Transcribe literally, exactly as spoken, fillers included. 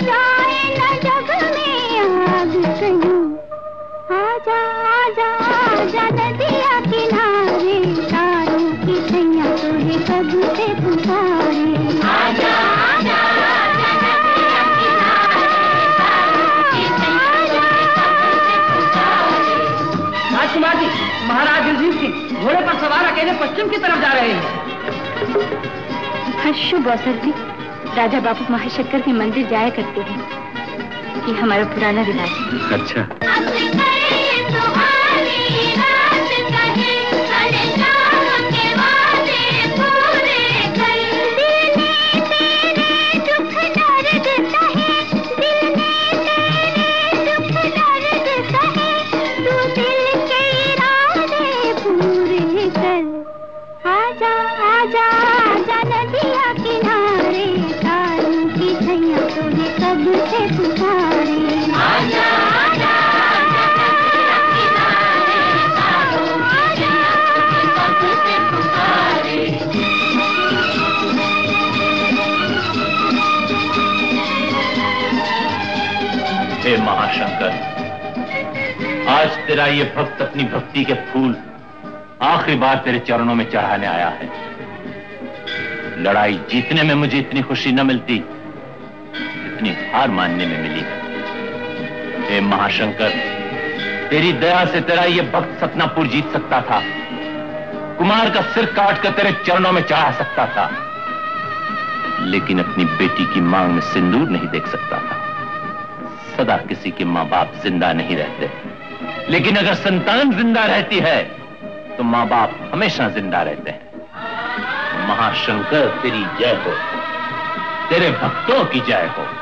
जाए न जग में आग कहीं। आजा आजा आजा नदिया किनारे, तारों की छैया तुझे कब से पुकारे। आजा आजा आजा नदिया किनारे, तारों की छैया तुझे कब से पुकारे। राजकुमार जी, महाराज युधिष्ठिर सिंह घोड़े पर सवार अकेले पश्चिम की तरफ जा रहे हैं। हाँ शुभ अवसर थी, राजा बापू महाशंकर के मंदिर जाया करते हैं, ये हमारा पुराना रिवाज है। अच्छा। आजा आजा आजा नदिया किनारे, तारों की छैया तुझे कब से पुकारे। आजा आजा आजा नदिया किनारे, तारों की छैया तुझे कब से पुकारे। हे महाशंकर, आज तेरा ये भक्त अपनी भक्ति के फूल आखिरी बार तेरे चरणों में चढ़ाने आया है। लड़ाई जीतने में मुझे इतनी खुशी न मिलती जितनी हार मानने में मिली है। हे महाशंकर, तेरी दया से तेरा ये भक्त सतनापुर जीत सकता था, कुमार का सिर काट कर तेरे चरणों में चढ़ा सकता था, लेकिन अपनी बेटी की मांग में सिंदूर नहीं देख सकता था। सदा किसी के मां बाप जिंदा नहीं रहते, लेकिन अगर संतान जिंदा रहती है तो मां बाप हमेशा जिंदा रहते हैं। महाशंकर तेरी जय हो, तेरे भक्तों की जय हो।